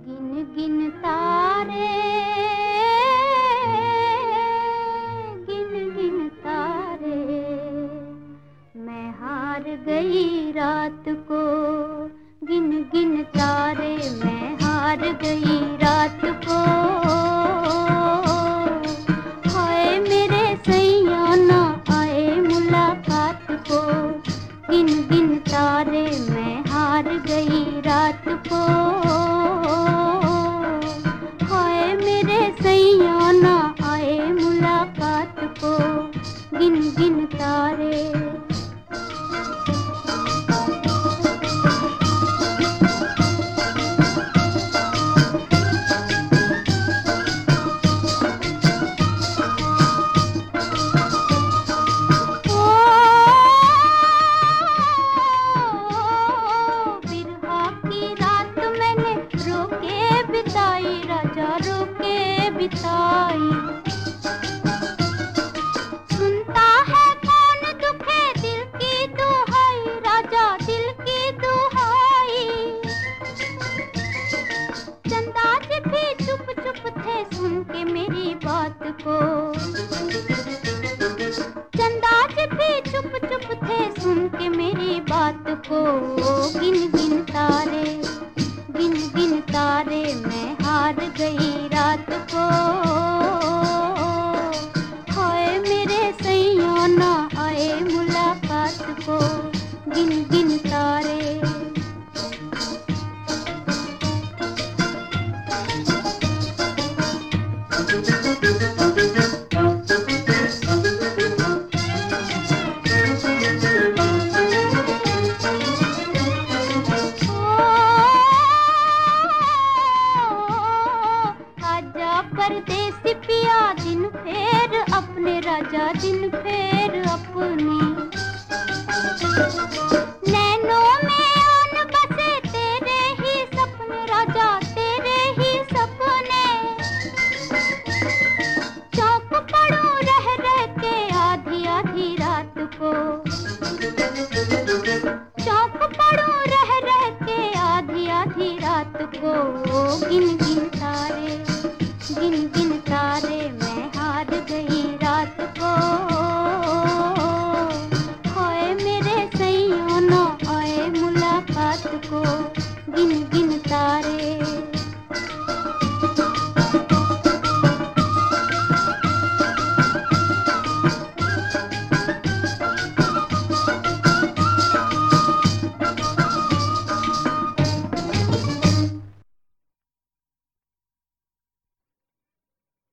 गिन गिन तारे, गिन गिन तारे, मैं हार गई रात को। गिन गिन तारे, मैं हार गई रात को। हाय मेरे सैया ना आए मुलाकात को। गिन गिन तारे, मैं हार गई रात को। हाय मेरे सैया ना आए मुलाकात को। गिन गिन तारे। सुनता है कौन दुखे दिल की दुहाई, राजा दिल की दुहाई। चंदाज भी चुप चुप थे सुन के मेरी बात को। चंदाज भी चुप चुप थे सुन के मेरी बात को। गिन गिन तारे, गिन गिन तारे, मैं हार गई रात को। हाय मेरे सैया ना आए मुलाकात को। गिन गिन तारे। परदेसी पिया दिन फेर अपने, राजा दिन फेर अपनी। नैनों में आन बसे तेरे ही सपने, राजा तेरे ही सपने। चौक पड़ूं रह रह के आधी आधी रात को। चौक पड़ूं रह रह के आधी आधी रात को। गिन गिन तारे, गिन गिन